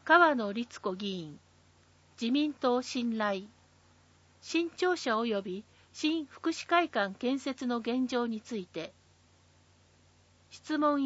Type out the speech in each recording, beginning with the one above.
川野律子議員、自民党信頼。新庁舎及び新福祉会館建設の現状について。質問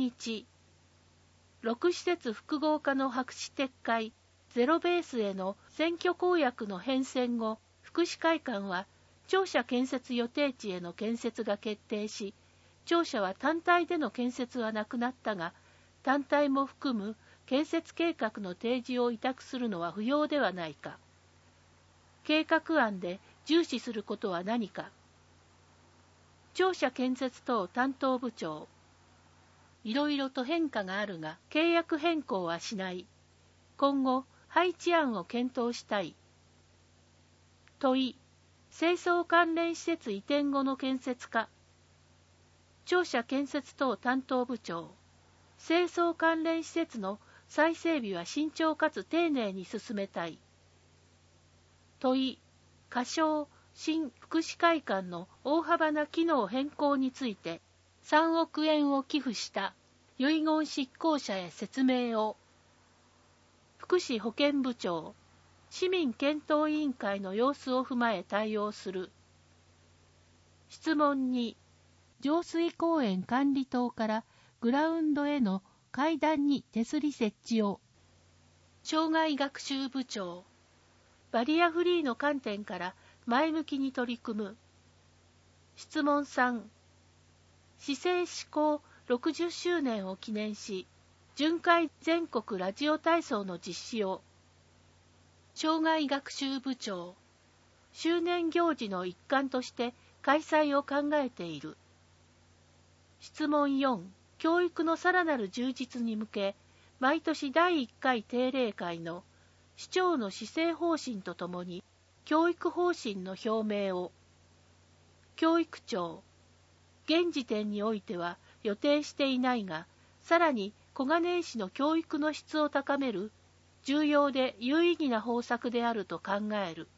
1、6施設複合化の白紙撤回、ゼロベースへの選挙公約の変遷後、福祉会館は庁舎建設予定地への建設が決定し、庁舎は単体での建設はなくなったが、単体も含む建設計画の提示を委託するのは不要ではないか。計画案で重視することは何か。庁舎建設等担当部長。いろいろと変化があるが、契約変更はしない。今後、配置案を検討したい。問い、清掃関連施設移転後の建設か。庁舎建設等担当部長。清掃関連施設の再整備は慎重かつ丁寧に進めたい。問い、仮称新福祉会館の大幅な機能変更について3億円を寄付した遺言執行者へ説明を。福祉保健部長、市民検討委員会の様子を踏まえ対応する。質問2、上水公園管理棟からグラウンドへの階段に手すり設置を。障害学習部長、バリアフリーの観点から前向きに取り組む。質問3、市政施行60周年を記念し、巡回全国ラジオ体操の実施を。障害学習部長、周年行事の一環として開催を考えている。質問4、教育のさらなる充実に向け、毎年第1回定例会の市長の施政方針とともに、教育方針の表明を。教育庁、現時点においては予定していないが、さらに小金井市の教育の質を高める重要で有意義な方策であると考える。